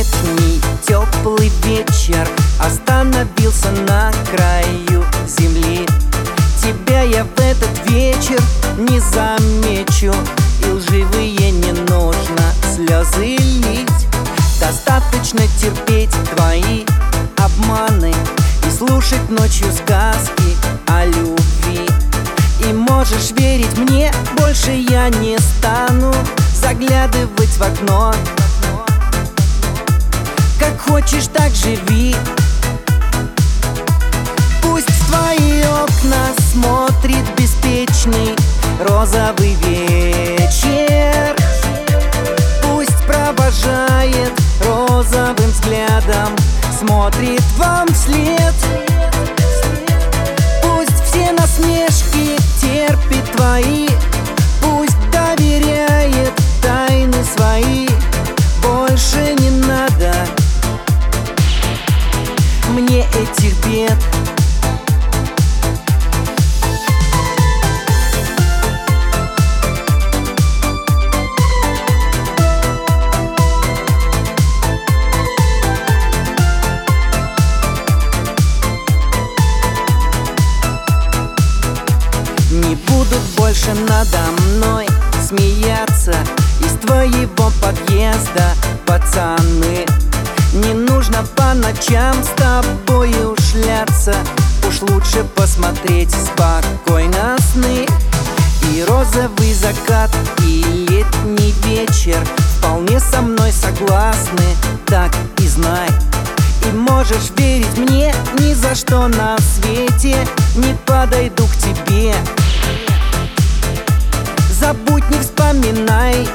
летний теплый вечер остановился на краю земли. Тебя я в этот вечер не замечу, и лживые не нужно слезы лить. Достаточно терпеть твои обманы и слушать ночью сказки о любви. И можешь верить мне, больше я не стану заглядывать в окно. Как хочешь, так живи. Пусть в твои окна смотрит беспечный розовый вечер. Пусть провожает розовым взглядом, смотрит вам вслед. Пусть все насмешки терпит твои, пусть доверяет тайны свои. Больше не надо мне этих бед. Не будут больше надо мной смеяться из твоего подъезда, пацаны. Не нужно по ночам с тобою шляться, уж лучше посмотреть спокойно сны. И розовый закат, и летний вечер вполне со мной согласны, так и знай. И можешь верить мне, ни за что на свете не подойду к тебе. Забудь, не вспоминай.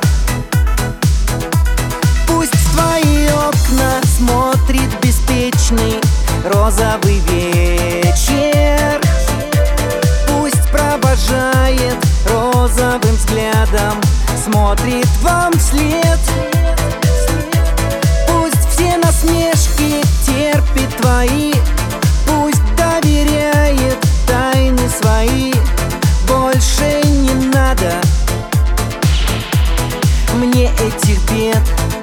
Пусть в твои окна смотрит беспечный розовый вечер. Пусть провожает розовым взглядом, смотрит вам вслед. Пусть все насмешки терпит твои, пусть доверяет тайны свои. Больше не надо мне этих бед.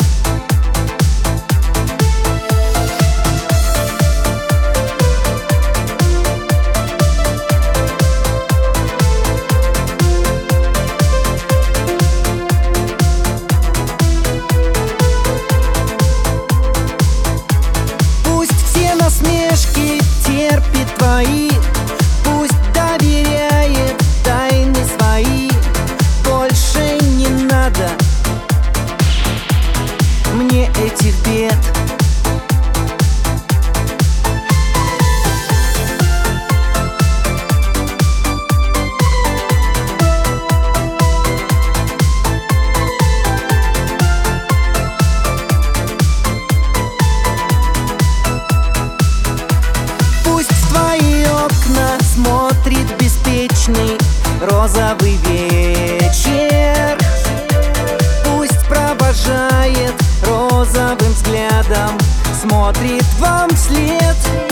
Пусть все насмешки терпит твои, пусть доверяет тайны свои. Больше не надо мне этих бед. Пусть в твои окна смотрит беспечный розовый вечер. Пусть провожает розовым взглядом, смотрит вам вслед.